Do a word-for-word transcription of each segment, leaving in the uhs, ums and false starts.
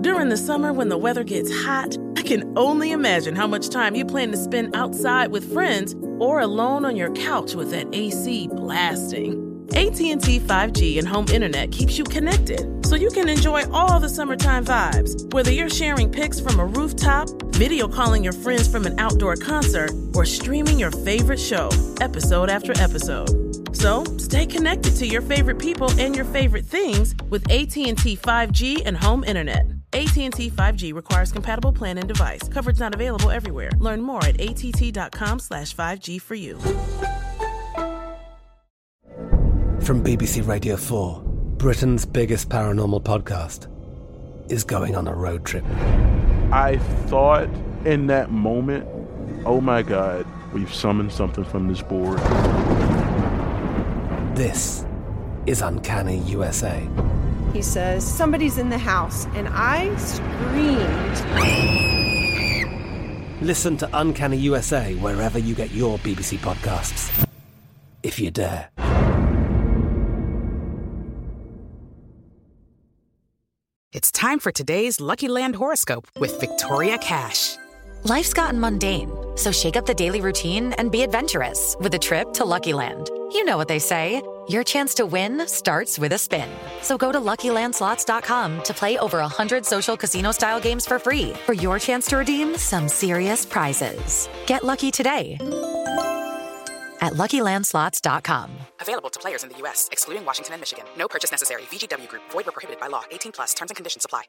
During the summer when the weather gets hot, I can only imagine how much time you plan to spend outside with friends or alone on your couch with that A C blasting. A T and T five G and home internet keeps you connected, so you can enjoy all the summertime vibes, whether you're sharing pics from a rooftop, video calling your friends from an outdoor concert, or streaming your favorite show, episode after episode. So, stay connected to your favorite people and your favorite things with A T and T five G and home internet. A T and T five G requires compatible plan and device. Coverage not available everywhere. Learn more at att.com slash 5G for you. From B B C Radio four, Britain's biggest paranormal podcast is going on a road trip. I thought in that moment, oh my God, we've summoned something from this board. This is Uncanny U S A. He says, somebody's in the house, and I screamed. Listen to Uncanny U S A wherever you get your B B C podcasts, if you dare. It's time for today's Lucky Land horoscope with Victoria Cash. Life's gotten mundane, so shake up the daily routine and be adventurous with a trip to Lucky Land. You know what they say, your chance to win starts with a spin. So go to Lucky Land Slots dot com to play over one hundred social casino-style games for free for your chance to redeem some serious prizes. Get lucky today at Lucky Land Slots dot com. Available to players in the U S, excluding Washington and Michigan. No purchase necessary. V G W Group. Void where prohibited by law. eighteen plus. Terms and conditions apply.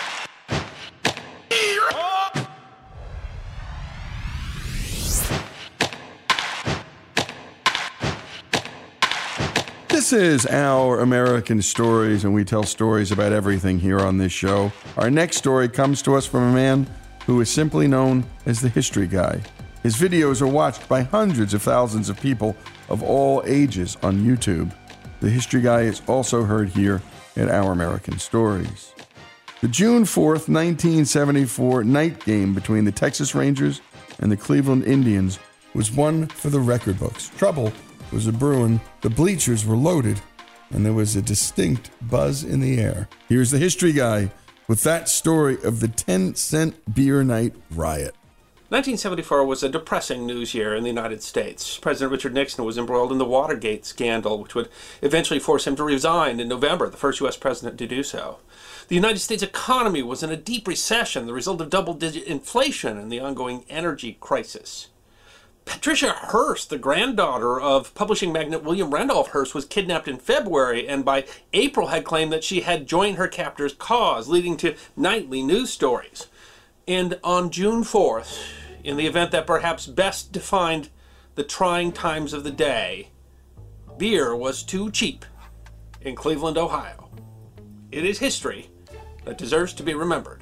This is Our American Stories, and we tell stories about everything here on this show. Our next story comes to us from a man who is simply known as the History Guy. His videos are watched by hundreds of thousands of people of all ages on YouTube. The History Guy is also heard here at Our American Stories. The June fourth, nineteen seventy-four night game between the Texas Rangers and the Cleveland Indians was one for the record books. Trouble was a brewing, the bleachers were loaded, and there was a distinct buzz in the air. Here's the History Guy with that story of the ten cent beer night riot. nineteen seventy-four was a depressing news year in the United States. President Richard Nixon was embroiled in the Watergate scandal, which would eventually force him to resign in November, the first U S president to do so. The United States economy was in a deep recession, the result of double-digit inflation and the ongoing energy crisis. Patricia Hearst, the granddaughter of publishing magnate William Randolph Hearst, was kidnapped in February and by April had claimed that she had joined her captor's cause, leading to nightly news stories. And on June fourth, in the event that perhaps best defined the trying times of the day, beer was too cheap in Cleveland, Ohio. It is history that deserves to be remembered.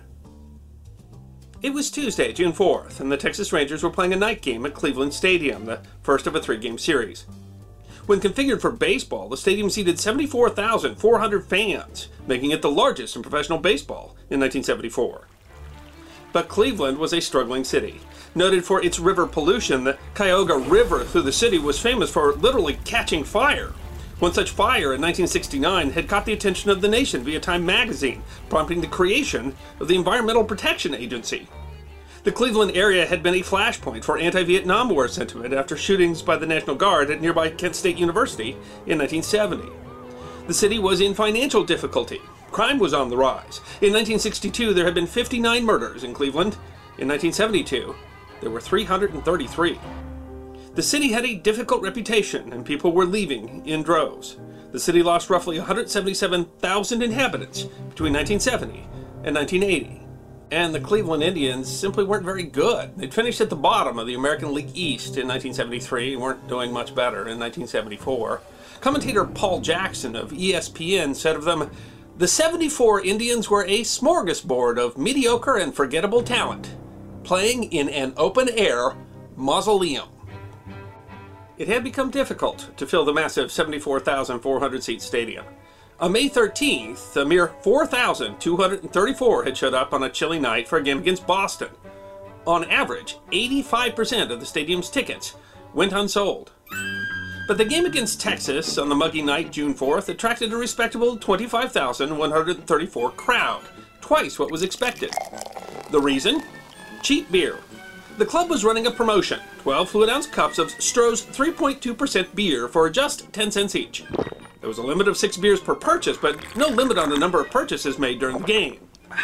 It was Tuesday, June fourth, and the Texas Rangers were playing a night game at Cleveland Stadium, the first of a three-game series. When configured for baseball, the stadium seated seventy-four thousand four hundred fans, making it the largest in professional baseball in nineteen seventy-four. But Cleveland was a struggling city. Noted for its river pollution, the Cuyahoga River through the city was famous for literally catching fire. One such fire in nineteen sixty-nine had caught the attention of the nation via Time magazine, prompting the creation of the Environmental Protection Agency. The Cleveland area had been a flashpoint for anti-Vietnam War sentiment after shootings by the National Guard at nearby Kent State University in nineteen seventy. The city was in financial difficulty. Crime was on the rise. In nineteen sixty-two, there had been fifty-nine murders in Cleveland. In nineteen seventy-two, there were three hundred thirty-three. The city had a difficult reputation, and people were leaving in droves. The city lost roughly one hundred seventy-seven thousand inhabitants between nineteen seventy and nineteen eighty. And the Cleveland Indians simply weren't very good. They'd finished at the bottom of the American League East in nineteen seventy-three and weren't doing much better in nineteen seventy-four. Commentator Paul Jackson of E S P N said of them, "The seventy-four Indians were a smorgasbord of mediocre and forgettable talent, playing in an open-air mausoleum." It had become difficult to fill the massive seventy-four thousand four hundred seat stadium. On May thirteenth, a mere four thousand two hundred thirty-four had showed up on a chilly night for a game against Boston. On average, eighty-five percent of the stadium's tickets went unsold. But the game against Texas on the muggy night, June fourth, attracted a respectable twenty-five thousand one hundred thirty-four crowd, twice what was expected. The reason? Cheap beer. The club was running a promotion, twelve fluid-ounce cups of Stroh's three point two percent beer for just ten cents each. There was a limit of six beers per purchase, but no limit on the number of purchases made during the game.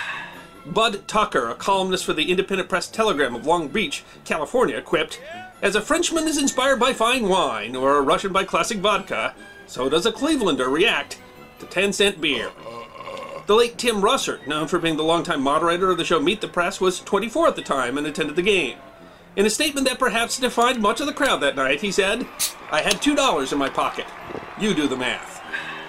Bud Tucker, a columnist for the Independent Press Telegram of Long Beach, California, quipped, "As a Frenchman is inspired by fine wine, or a Russian by classic vodka, so does a Clevelander react to ten-cent beer." The late Tim Russert, known for being the longtime moderator of the show Meet the Press, was twenty-four at the time and attended the game. In a statement that perhaps defined much of the crowd that night, he said, "I had two dollars in my pocket. You do the math."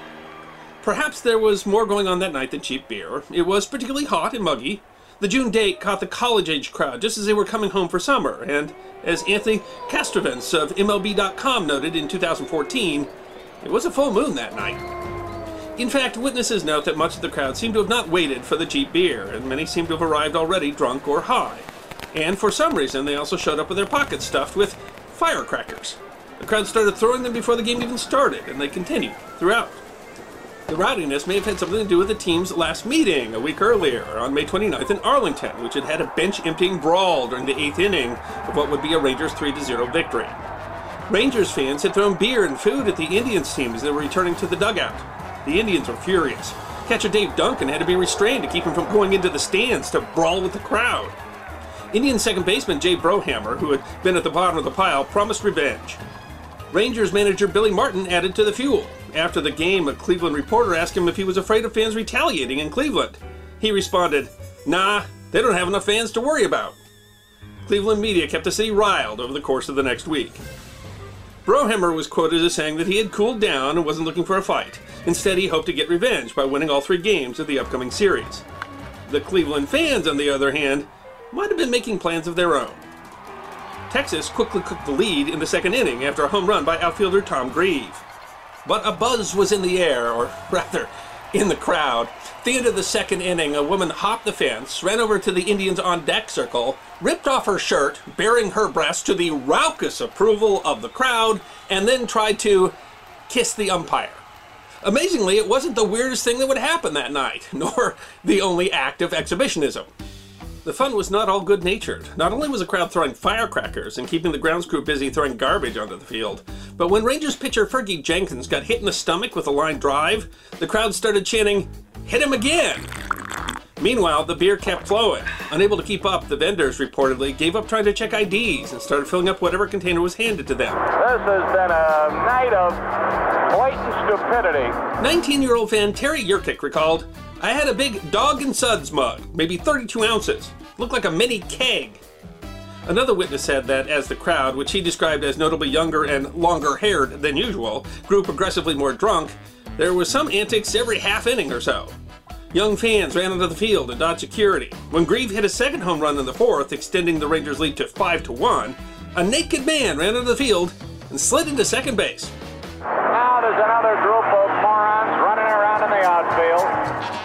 Perhaps there was more going on that night than cheap beer. It was particularly hot and muggy. The June date caught the college-age crowd just as they were coming home for summer, and as Anthony Castrovince of M L B dot com noted in two thousand fourteen, it was a full moon that night. In fact, witnesses note that much of the crowd seemed to have not waited for the cheap beer, and many seemed to have arrived already drunk or high. And for some reason, they also showed up with their pockets stuffed with firecrackers. The crowd started throwing them before the game even started, and they continued throughout. The rowdiness may have had something to do with the team's last meeting a week earlier, on May twenty-ninth in Arlington, which had had a bench-emptying brawl during the eighth inning of what would be a Rangers three to zero victory. Rangers fans had thrown beer and food at the Indians team as they were returning to the dugout. The Indians were furious. Catcher Dave Duncan had to be restrained to keep him from going into the stands to brawl with the crowd. Indian second baseman Jay Brohammer, who had been at the bottom of the pile, promised revenge. Rangers manager Billy Martin added to the fuel. After the game, a Cleveland reporter asked him if he was afraid of fans retaliating in Cleveland. He responded, "Nah, they don't have enough fans to worry about." Cleveland media kept the city riled over the course of the next week. Brohammer was quoted as saying that he had cooled down and wasn't looking for a fight. Instead, he hoped to get revenge by winning all three games of the upcoming series. The Cleveland fans, on the other hand, might have been making plans of their own. Texas quickly took the lead in the second inning after a home run by outfielder Tom Grieve. But a buzz was in the air, or rather, in the crowd. At the end of the second inning, a woman hopped the fence, ran over to the Indians' on-deck circle, ripped off her shirt, baring her breast to the raucous approval of the crowd, and then tried to kiss the umpire. Amazingly, it wasn't the weirdest thing that would happen that night, nor the only act of exhibitionism. The fun was not all good-natured. Not only was the crowd throwing firecrackers and keeping the grounds crew busy throwing garbage onto the field, but when Rangers pitcher Fergie Jenkins got hit in the stomach with a line drive, the crowd started chanting, "Hit him again!" Meanwhile, the beer kept flowing. Unable to keep up, the vendors reportedly gave up trying to check I Ds and started filling up whatever container was handed to them. This has been a night of blatant stupidity. nineteen-year-old fan Terry Yurkic recalled, "I had a big Dog and Suds mug, maybe thirty-two ounces. Looked like a mini keg." Another witness said that as the crowd, which he described as notably younger and longer-haired than usual, grew progressively more drunk, there was some antics every half inning or so. Young fans ran onto the field and dodged security. When Grieve hit a second home run in the fourth, extending the Rangers' lead to five to one, a naked man ran onto the field and slid into second base. Now there's another group of morons running around in the outfield.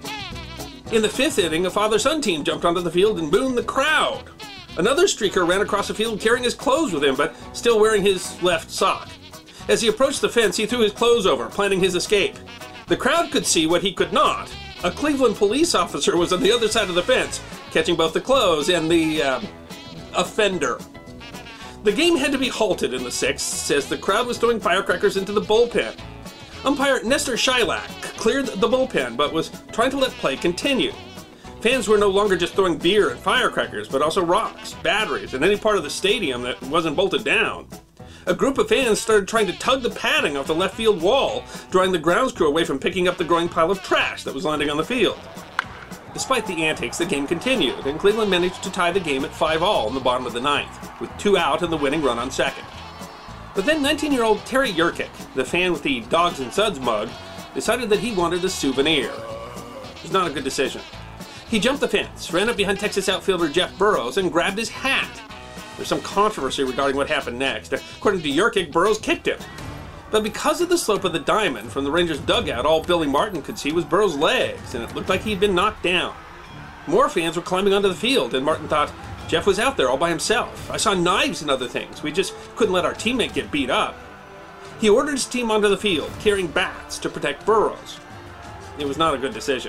In the fifth inning, a father-son team jumped onto the field and boomed the crowd. Another streaker ran across the field carrying his clothes with him, but still wearing his left sock. As he approached the fence, he threw his clothes over, planning his escape. The crowd could see what he could not. A Cleveland police officer was on the other side of the fence, catching both the clothes and the, uh, offender. The game had to be halted in the sixth, as the crowd was throwing firecrackers into the bullpen. Umpire Nestor Shilak cleared the bullpen, but was trying to let play continue. Fans were no longer just throwing beer and firecrackers, but also rocks, batteries, and any part of the stadium that wasn't bolted down. A group of fans started trying to tug the padding off the left field wall, drawing the grounds crew away from picking up the growing pile of trash that was landing on the field. Despite the antics, the game continued, and Cleveland managed to tie the game at five all in the bottom of the ninth, with two out and the winning run on second. But then nineteen-year-old Terry Yurkic, the fan with the Dogs and Suds mug, decided that he wanted a souvenir. It was not a good decision. He jumped the fence, ran up behind Texas outfielder Jeff Burroughs, and grabbed his hat. There's some controversy regarding what happened next. According to Yurkic, Burroughs kicked him. But because of the slope of the diamond from the Rangers' dugout, all Billy Martin could see was Burroughs' legs, and it looked like he'd been knocked down. More fans were climbing onto the field, and Martin thought, Jeff was out there all by himself. I saw knives and other things. We just couldn't let our teammate get beat up. He ordered his team onto the field, carrying bats to protect Burroughs. It was not a good decision.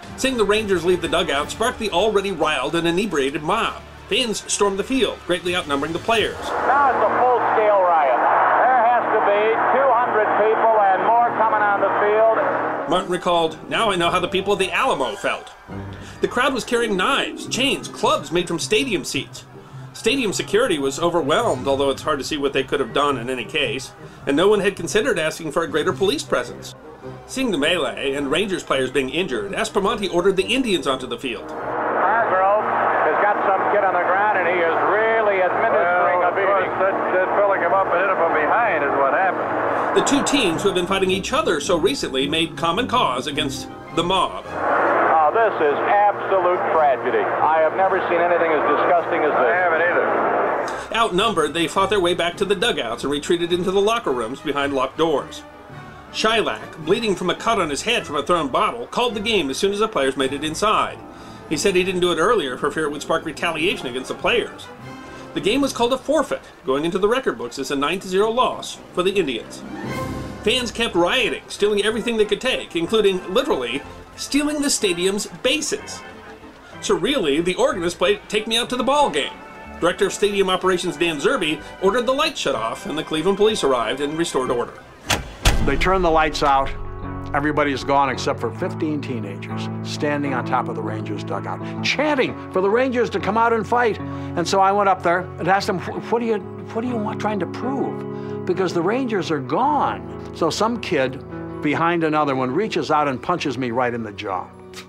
Seeing the Rangers leave the dugout sparked the already riled and inebriated mob. Fans stormed the field, greatly outnumbering the players. Now it's a full-scale riot. There has to be two hundred people and more coming on the field. Martin recalled, "Now I know how the people of the Alamo felt." The crowd was carrying knives, chains, clubs made from stadium seats. Stadium security was overwhelmed, although it's hard to see what they could have done in any case, and no one had considered asking for a greater police presence. Seeing the melee and Rangers players being injured, Aspromonte ordered the Indians onto the field. Hargrove has got some kid on the ground, and he is really administering well, a beating. That, that fella came up and hit him from behind is what happened. The two teams who have been fighting each other so recently made common cause against the mob. Oh, this is absolute tragedy. I have never seen anything as disgusting as this. I haven't either. Outnumbered, they fought their way back to the dugouts and retreated into the locker rooms behind locked doors. Shylock, bleeding from a cut on his head from a thrown bottle, called the game as soon as the players made it inside. He said he didn't do it earlier for fear it would spark retaliation against the players. The game was called a forfeit, going into the record books as a nine to zero loss for the Indians. Fans kept rioting, stealing everything they could take, including, literally, stealing the stadium's bases. So really, the organist played Take Me Out to the Ball Game. Director of Stadium Operations Dan Zerbe ordered the lights shut off, and the Cleveland police arrived and restored order. They turned the lights out. Everybody's gone except for fifteen teenagers standing on top of the Rangers dugout, chanting for the Rangers to come out and fight. And so I went up there and asked them, what do you, what do you want trying to prove? Because the Rangers are gone. So some kid behind another one reaches out and punches me right in the jaw.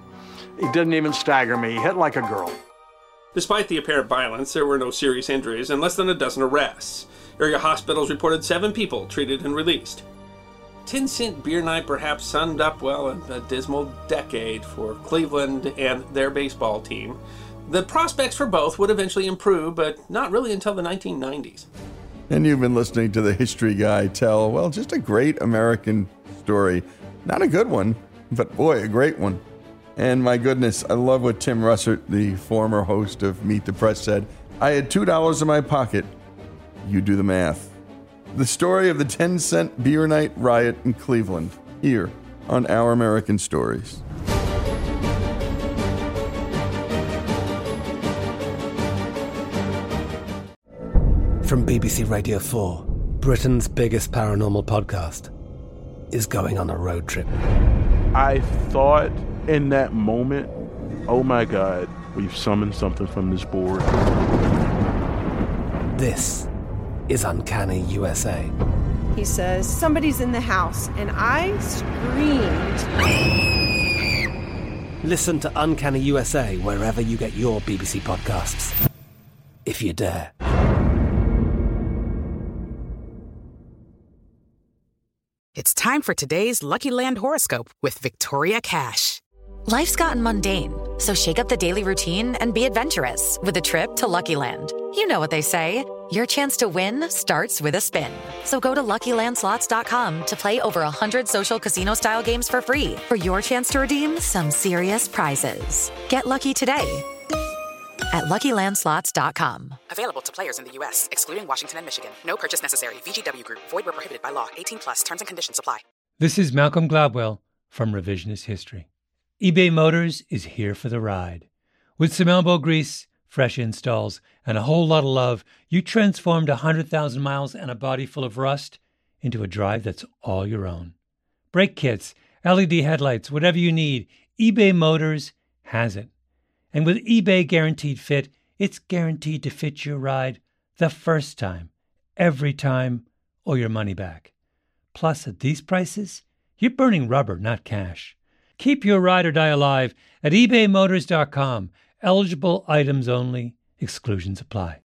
He didn't even stagger me. He hit like a girl. Despite the apparent violence, there were no serious injuries and less than a dozen arrests. Area hospitals reported seven people treated and released. Ten Cent Beer Night perhaps summed up, well, a, a dismal decade for Cleveland and their baseball team. The prospects for both would eventually improve, but not really until the nineteen nineties. And you've been listening to the history guy tell, well, just a great American story. Not a good one, but boy, a great one. And my goodness, I love what Tim Russert, the former host of Meet the Press, said. I had two dollars in my pocket. You do the math. The story of the ten cent beer night riot in Cleveland, here on Our American Stories. From B B C Radio four, Britain's biggest paranormal podcast is going on a road trip. I thought in that moment, oh my God, we've summoned something from this board. This is Uncanny U S A. He says, somebody's in the house, and I screamed. Listen to Uncanny U S A wherever you get your B B C podcasts, if you dare. It's time for today's Lucky Land horoscope with Victoria Cash. Life's gotten mundane, so shake up the daily routine and be adventurous with a trip to Lucky Land. You know what they say, your chance to win starts with a spin. So go to Lucky Land Slots dot com to play over one hundred social casino-style games for free for your chance to redeem some serious prizes. Get lucky today at Lucky Land Slots dot com. Available to players in the U S, excluding Washington and Michigan. No purchase necessary. V G W Group. Void where prohibited by law. eighteen plus. Terms and conditions apply. This is Malcolm Gladwell from Revisionist History. eBay Motors is here for the ride. With some elbow grease, fresh installs, and a whole lot of love, you transformed one hundred thousand miles and a body full of rust into a drive that's all your own. Brake kits, L E D headlights, whatever you need, eBay Motors has it. And with eBay Guaranteed Fit, it's guaranteed to fit your ride the first time, every time, or your money back. Plus, at these prices, you're burning rubber, not cash. Keep your ride or die alive at ebay motors dot com. Eligible items only. Exclusions apply.